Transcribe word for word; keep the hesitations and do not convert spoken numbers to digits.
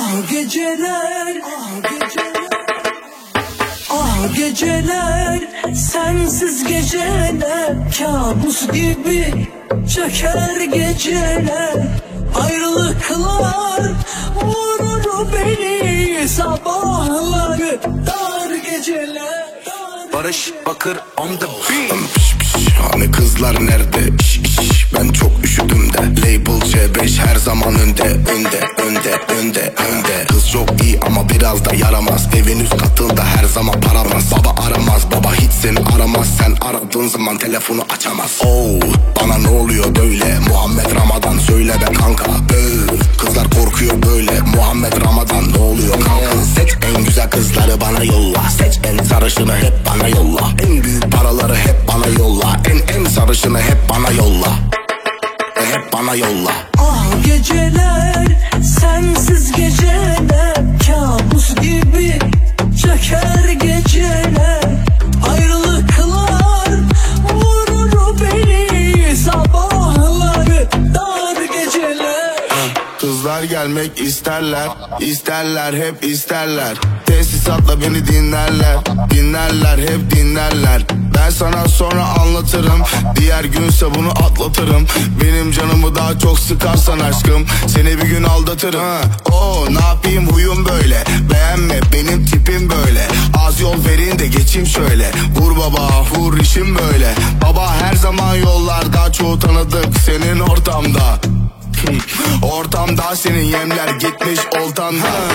Ah geceler, ah geceler, ah geceler, sensiz geceler, kabus gibi çeker geceler. Ayrılıklar vurur beni, sabahları dar geceler. Barış Bakır on the beat. Piş piş, hani kızlar nerede? Şş, şş, ben çok üşüdüm de. Label C beş her zaman önde, önde, önde, önde, önde. Kız çok iyi ama biraz da yaramaz. Evin üst katında her zaman paramaz. Baba aramaz, baba hiç seni aramaz. Sen aradığın zaman telefonu açamaz. Oh, bana ne oluyor böyle? Muhammed Ramadan söyle be kanka. Öf, kızlar korkuyor böyle. Muhammed Ramadan ne oluyor kanka? Seç en güzel kızları bana yolla. Seç en sarışını hep bana yolla. En büyük paraları hep bana yolla. En en sarışını hep bana yolla. E, hep bana yolla. Ah geceler, sensiz geceler, kabus gibi çeker geceler. Ayrılıklar vurur beni, sabahları dar geceler. Kızlar gelmek isterler, isterler hep isterler. Tesisatla beni dinlerler, dinlerler hep dinlerler. Ben sana sonra anlatırım, diğer günse bunu atlatırım. Benim canımı daha çok sıkarsan aşkım, seni bir gün aldatırım. Oo, ne yapayım huyum böyle, beğenme benim tipim böyle. Az yol verin de geçeyim şöyle, vur baba vur işim böyle. Baba her zaman yollarda, çoğu tanıdık senin ortamda. Ortamda senin yemler gitmiş oltanda.